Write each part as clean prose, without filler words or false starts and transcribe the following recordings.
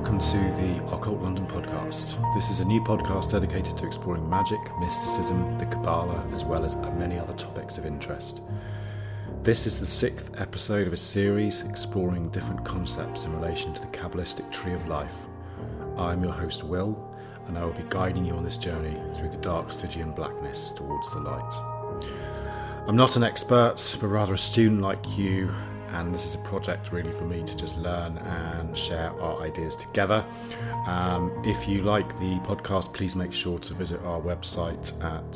welcome to the Occult London podcast. This is a new podcast dedicated to exploring magic, mysticism, the Kabbalah, as well as many other topics of interest. This is the 6th episode of a series exploring different concepts in relation to the Kabbalistic Tree of Life. I'm your host, Will, and I will be guiding you on this journey through the dark Stygian blackness towards the light. I'm not an expert, but rather a student like you, and this is a project really for me to just learn and share our ideas together. If you like the podcast, please make sure to visit our website at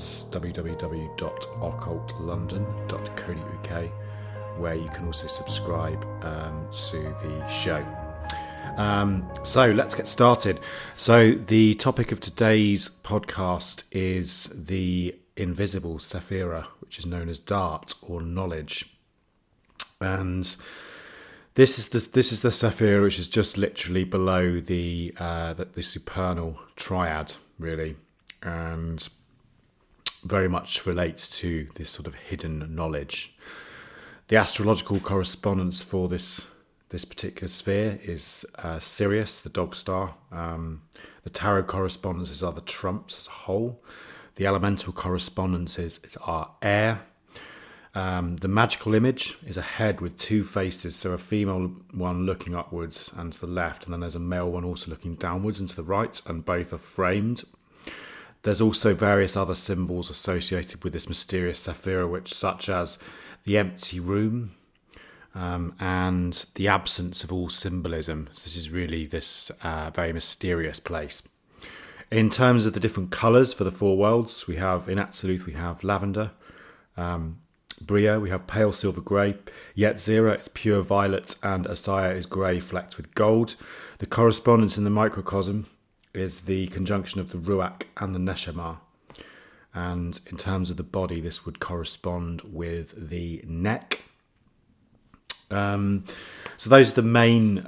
www.occultlondon.co.uk, where you can also subscribe to the show. So let's get started. So the topic of today's podcast is the invisible Sephira, which is known as Da'at or knowledge. And this is the Sephira, which is just literally below the supernal triad, really, and very much relates to this sort of hidden knowledge. The astrological correspondence for this particular sphere is Sirius, the dog star. The tarot correspondences are the trumps as a whole. The elemental correspondences are air. The magical image is a head with two faces, so a female one looking upwards and to the left, and then there's a male one also looking downwards and to the right, and both are framed. There's also various other symbols associated with this mysterious Sephira, such as the empty room and the absence of all symbolism. So this is really this very mysterious place. In terms of the different colours for the four worlds, we have in Atziluth we have lavender. Bria, we have pale silver grey. Yetzirah, it's pure violet, and Asaya is grey flecked with gold. The correspondence in the microcosm is the conjunction of the Ruach and the Neshama. And in terms of the body, this would correspond with the neck. So those are the main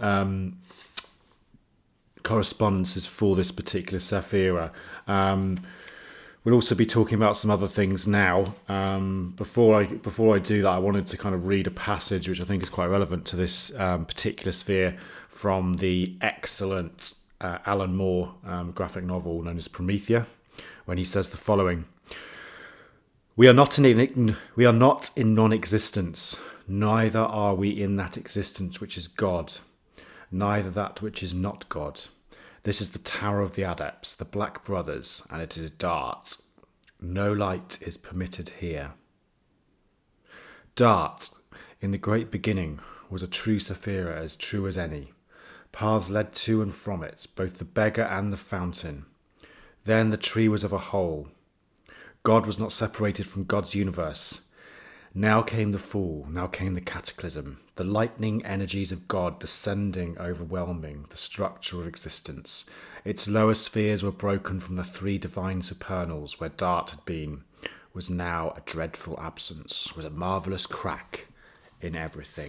correspondences for this particular Sephira. We'll also be talking about some other things now. Before I do that, I wanted to kind of read a passage which I think is quite relevant to this particular sphere from the excellent Alan Moore graphic novel known as Promethea, when he says the following: "We are not in non-existence, neither are we in that existence which is God, neither that which is not God. This is the Tower of the Adepts, the Black Brothers, and it is Da'at. No light is permitted here." Da'at, in the great beginning, was a true Sephira, as true as any. Paths led to and from it, both the beggar and the fountain. Then the tree was of a whole. God was not separated from God's universe. Now came the fall, now came the cataclysm, the lightning energies of God descending, overwhelming the structure of existence. Its lower spheres were broken from the three divine supernals where Da'at had been, was now a dreadful absence, was a marvellous crack in everything.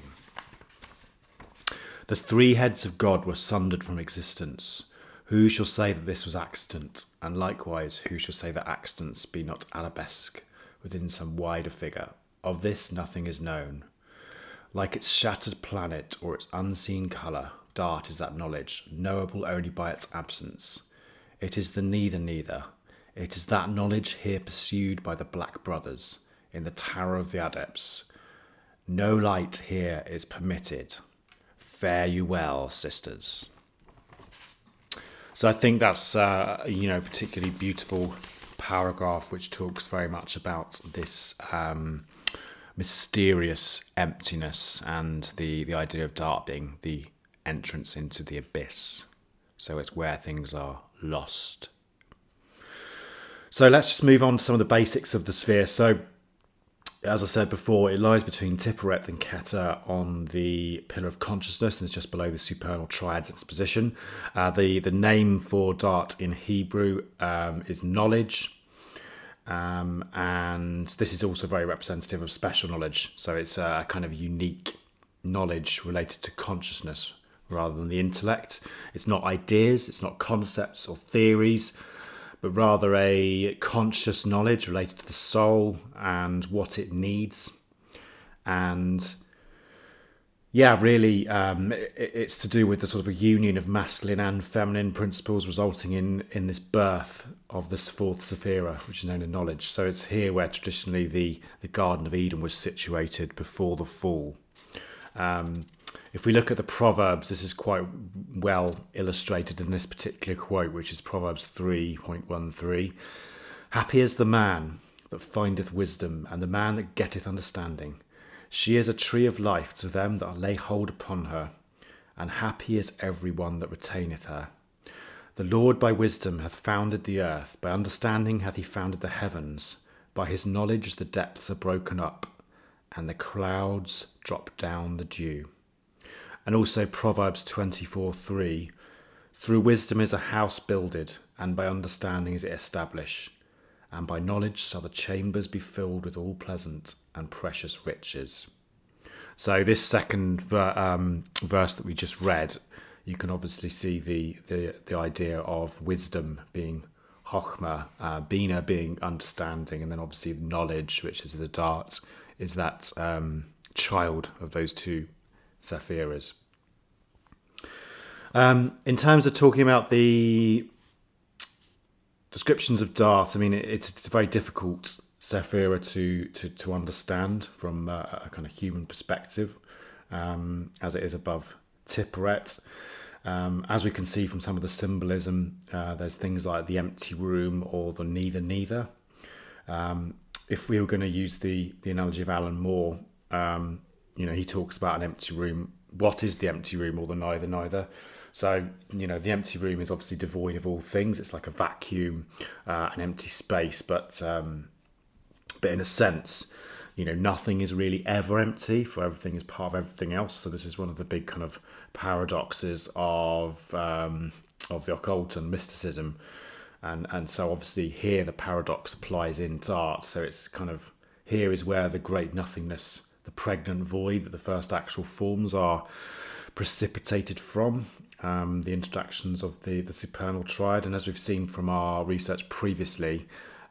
The three heads of God were sundered from existence. Who shall say that this was accident? And likewise, who shall say that accidents be not arabesque within some wider figure? Of this nothing is known. Like its shattered planet or its unseen colour, Da'at is that knowledge, knowable only by its absence. It is the neither. It is that knowledge here pursued by the Black Brothers in the Tower of the Adepts. No light here is permitted. Fare you well, sisters. So I think that's particularly beautiful paragraph which talks very much about this mysterious emptiness and the idea of Da'at being the entrance into the abyss. So it's where things are lost. So let's just move on to some of the basics of the sphere. So as I said before, it lies between Tiphereth and Keter on the pillar of consciousness, and it's just below the supernal triad's its position. The name for Da'at in Hebrew is knowledge. And this is also very representative of special knowledge. So it's a kind of unique knowledge related to consciousness rather than the intellect. It's not ideas, it's not concepts or theories, but rather a conscious knowledge related to the soul and what it needs. And Yeah, really, it's to do with the sort of a union of masculine and feminine principles, resulting in this birth of this fourth Sephira, which is known as knowledge. So it's here where traditionally the Garden of Eden was situated before the fall. If we look at the Proverbs, this is quite well illustrated in this particular quote, which is Proverbs 3.13. Happy is the man that findeth wisdom, and the man that getteth understanding. She is a tree of life to them that lay hold upon her, and happy is every one that retaineth her. The Lord by wisdom hath founded the earth, by understanding hath he founded the heavens. By his knowledge the depths are broken up, and the clouds drop down the dew. And also Proverbs 24:3. Through wisdom is a house builded, and by understanding is it established. And by knowledge shall the chambers be filled with all pleasant and precious riches. So this second verse that we just read, you can obviously see the idea of wisdom being chokhmah, bina being understanding, and then obviously knowledge, which is the dart, is that child of those two Sephiras. In terms of talking about the descriptions of dart, I mean, it's a very difficult Sephira to understand from a kind of human perspective, as it is above Tipperet. As we can see from some of the symbolism, there's things like the empty room or the neither. If we were going to use the analogy of Alan Moore, he talks about an empty room. What is the empty room or the neither? So, the empty room is obviously devoid of all things. It's like a vacuum, an empty space, but in a sense, nothing is really ever empty, for everything is part of everything else. So this is one of the big kind of paradoxes of the occult and mysticism. And so obviously here the paradox applies in art. So it's kind of, here is where the great nothingness, the pregnant void that the first actual forms are precipitated from, the introductions of the supernal triad. And as we've seen from our research previously,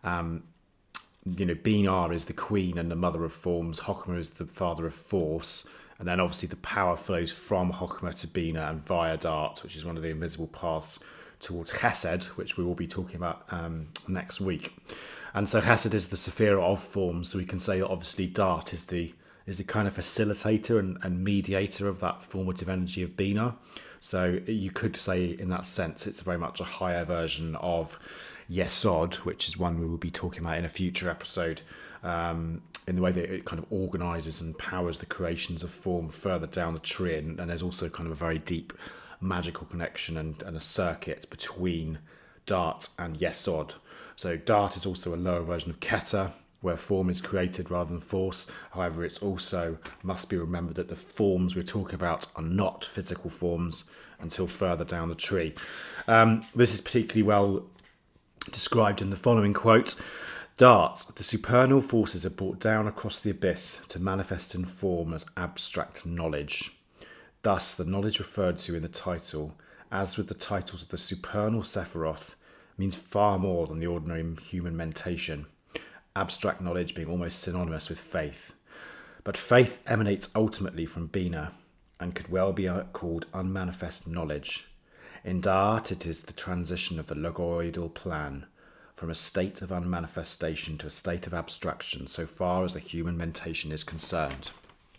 Binah is the queen and the mother of forms, Chokhmah is the father of force, and then obviously the power flows from Chokhmah to Binah and via Dart, which is one of the invisible paths towards Chesed, which we will be talking about next week. And so Chesed is the Sephira of forms, so we can say that obviously Dart is the kind of facilitator and mediator of that formative energy of Binah. So you could say in that sense it's very much a higher version of Yesod, which is one we will be talking about in a future episode, in the way that it kind of organises and powers the creations of form further down the tree. And there's also kind of a very deep magical connection and a circuit between Dart and Yesod. So Dart is also a lower version of Keter, where form is created rather than force. However, it's also must be remembered that the forms we're talking about are not physical forms until further down the tree. This is particularly well described in the following quote. Dart, the supernal forces are brought down across the abyss to manifest in form as abstract knowledge. Thus, the knowledge referred to in the title, as with the titles of the supernal Sephiroth, means far more than the ordinary human mentation, abstract knowledge being almost synonymous with faith. But faith emanates ultimately from Binah, and could well be called unmanifest knowledge. In Da'at, it is the transition of the logoidal plan from a state of unmanifestation to a state of abstraction, so far as the human mentation is concerned.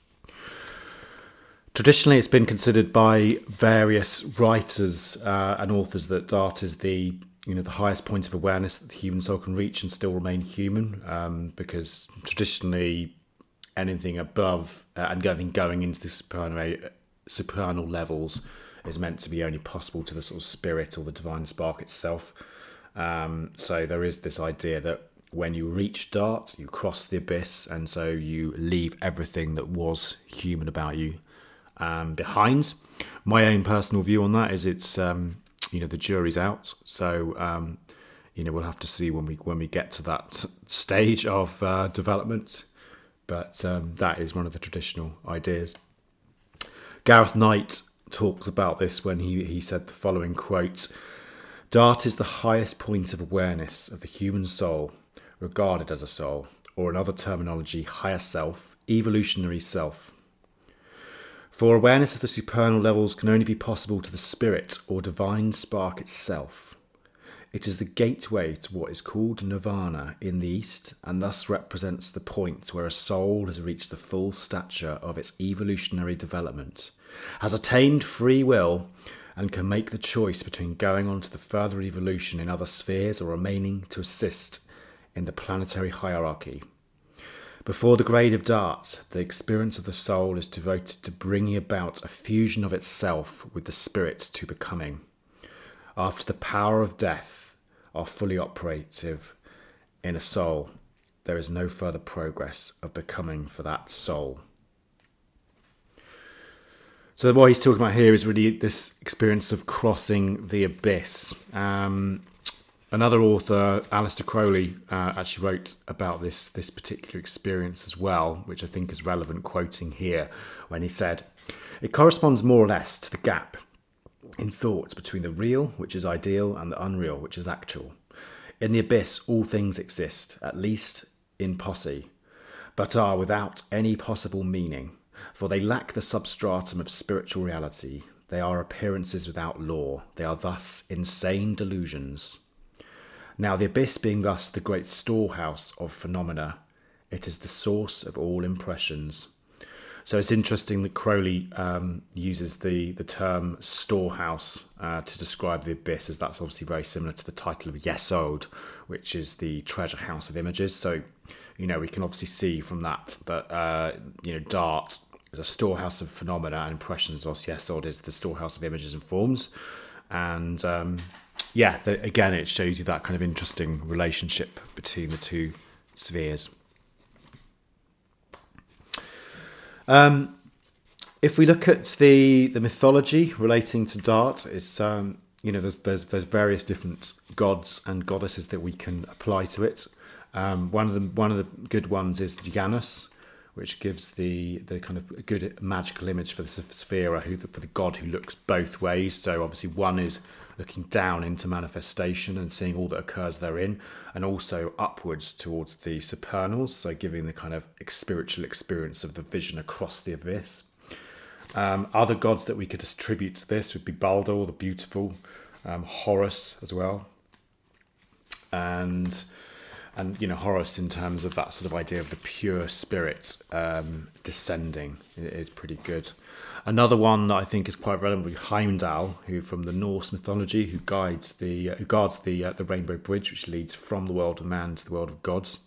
Traditionally, it's been considered by various writers and authors that Da'at is the highest point of awareness that the human soul can reach and still remain human, because traditionally anything above and going into the supernal levels is meant to be only possible to the sort of spirit or the divine spark itself. So there is this idea that when you reach Dart, you cross the abyss, and so you leave everything that was human about you behind. My own personal view on that is it's the jury's out. So we'll have to see when we get to that stage of development. But that is one of the traditional ideas. Gareth Knight talks about this when he said the following quote: Dart is the highest point of awareness of the human soul, regarded as a soul, or in other terminology, higher self, evolutionary self. For awareness of the supernal levels can only be possible to the spirit or divine spark itself. It is the gateway to what is called nirvana in the East, and thus represents the point where a soul has reached the full stature of its evolutionary development, has attained free will, and can make the choice between going on to the further evolution in other spheres or remaining to assist in the planetary hierarchy. Before the grade of Dart, the experience of the soul is devoted to bringing about a fusion of itself with the spirit to becoming. After the power of death are fully operative in a soul, there is no further progress of becoming for that soul. So what he's talking about here is really this experience of crossing the abyss. Another author, Aleister Crowley, actually wrote about this particular experience as well, which I think is relevant, quoting here, when he said, "It corresponds more or less to the gap in thought between the real, which is ideal, and the unreal, which is actual. In the abyss, all things exist, at least in posse, but are without any possible meaning, for they lack the substratum of spiritual reality. They are appearances without law. They are thus insane delusions. Now, the abyss being thus the great storehouse of phenomena, it is the source of all impressions." So it's interesting that Crowley uses the term storehouse to describe the abyss, as that's obviously very similar to the title of Yesod, which is the treasure house of images. So, we can obviously see from that Dart is a storehouse of phenomena and impressions, whilst Yesod is the storehouse of images and forms. And again, it shows you that kind of interesting relationship between the two spheres. If we look at the mythology relating to Dart, it's there's various different gods and goddesses that we can apply to it. One of the good ones is Janus, which gives the kind of good magical image for the sphere, for the god who looks both ways. So obviously one is looking down into manifestation and seeing all that occurs therein, and also upwards towards the supernals, so giving the kind of spiritual experience of the vision across the abyss. Other gods that we could attribute to this would be Baldur, the beautiful, Horus as well, and Horus in terms of that sort of idea of the pure spirit descending is pretty good. Another one that I think is quite relevant is Heimdall, who from the Norse mythology, who guards the Rainbow Bridge, which leads from the world of man to the world of gods.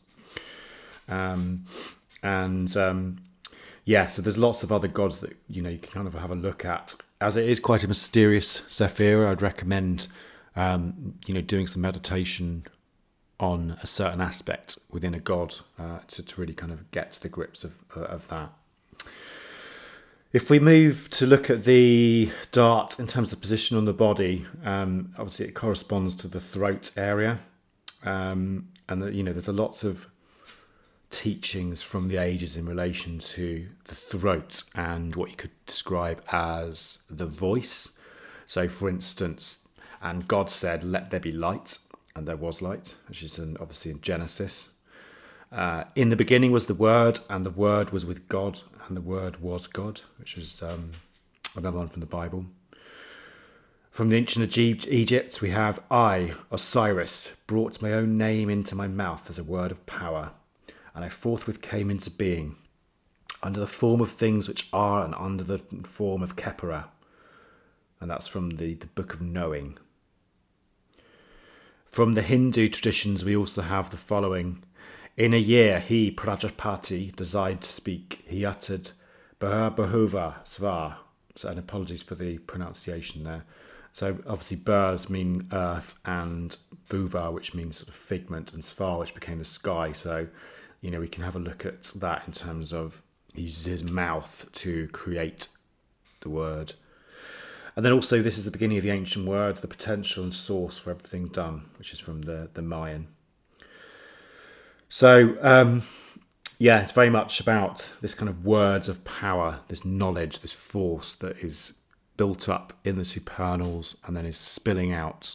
So there's lots of other gods that you can kind of have a look at. As it is quite a mysterious Sephira, I'd recommend doing some meditation on a certain aspect within a god to really kind of get to the grips of that. If we move to look at the Dart in terms of position on the body, obviously it corresponds to the throat area, and there's a lots of teachings from the ages in relation to the throat and what you could describe as the voice. So, for instance, and God said, "Let there be light," and there was light, which is obviously in Genesis. In the beginning was the Word, and the Word was with God, and the Word was God, which was another one from the Bible. From the ancient Egypt, we have, "I, Osiris, brought my own name into my mouth as a word of power, and I forthwith came into being, under the form of things which are and under the form of Khepera." And that's from the Book of Knowing. From the Hindu traditions, we also have the following. "In a year, he, Prajapati, desired to speak. He uttered Bhahuva Svar." So, and apologies for the pronunciation there. So obviously Burs mean earth, and Bhuva, which means sort of figment, and Svar, which became the sky. So, we can have a look at that in terms of he uses his mouth to create the word. And then also this is the beginning of the ancient word, the potential and source for everything done, which is from the Mayan. So, it's very much about this kind of words of power, this knowledge, this force that is built up in the supernals and then is spilling out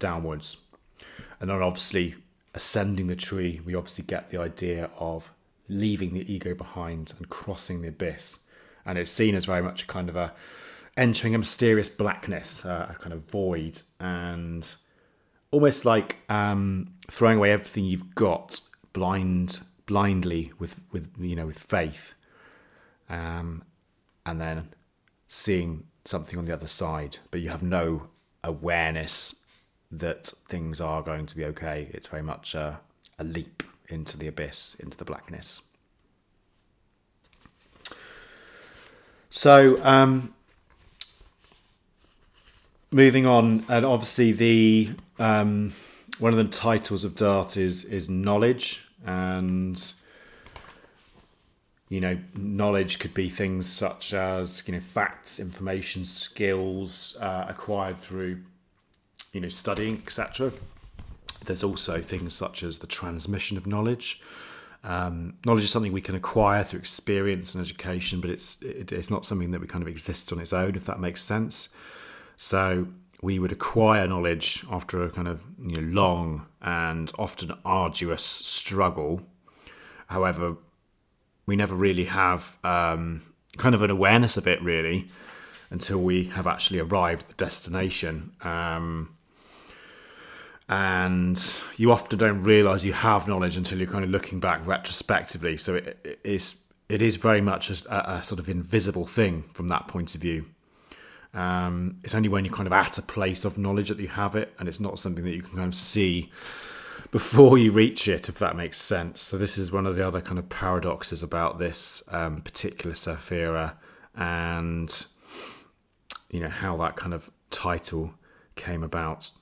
downwards. And then obviously ascending the tree, we obviously get the idea of leaving the ego behind and crossing the abyss. And it's seen as very much a kind of a entering a mysterious blackness, a kind of void, and almost like throwing away everything you've got blindly with faith, and then seeing something on the other side, but you have no awareness that things are going to be okay. It's very much a leap into the abyss, into the blackness. So moving on, and obviously the one of the titles of Dharr is knowledge, and knowledge could be things such as facts, information, skills acquired through studying, etc. There's also things such as the transmission of knowledge. Knowledge is something we can acquire through experience and education, but it's not something that we kind of exists on its own, if that makes sense. So we would acquire knowledge after a kind of long and often arduous struggle. However, we never really have kind of an awareness of it really until we have actually arrived at the destination. And you often don't realise you have knowledge until you're kind of looking back retrospectively. So it is very much a sort of invisible thing from that point of view. It's only when you're kind of at a place of knowledge that you have it, and it's not something that you can kind of see before you reach it, if that makes sense. So this is one of the other kind of paradoxes about this particular Sephira, and how that kind of title came about.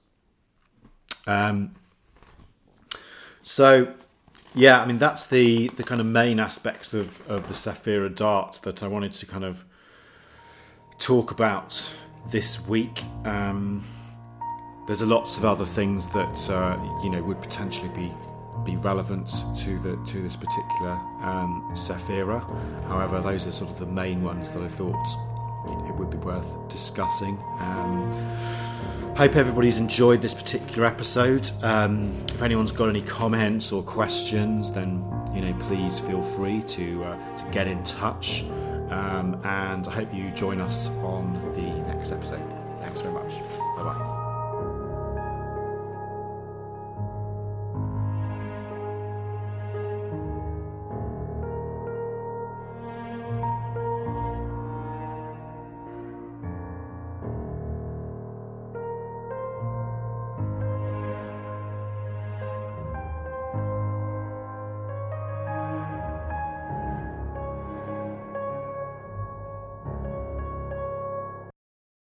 So yeah, I mean that's the kind of main aspects of the Sephira Dharr that I wanted to kind of talk about this week. There's lots of other things that would potentially be relevant to this particular Sephira. However, those are sort of the main ones that I thought it would be worth discussing. Hope everybody's enjoyed this particular episode. If anyone's got any comments or questions, then please feel free to get in touch. And I hope you join us on the next episode. Thanks very much. Bye bye.